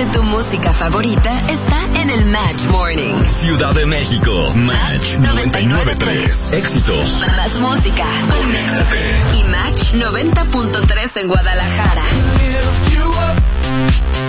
de tu música favorita está en el Match Morning. Ciudad de México, Match 99.3. Éxitos. Más música, conéctate. Y Match 90.3 en Guadalajara.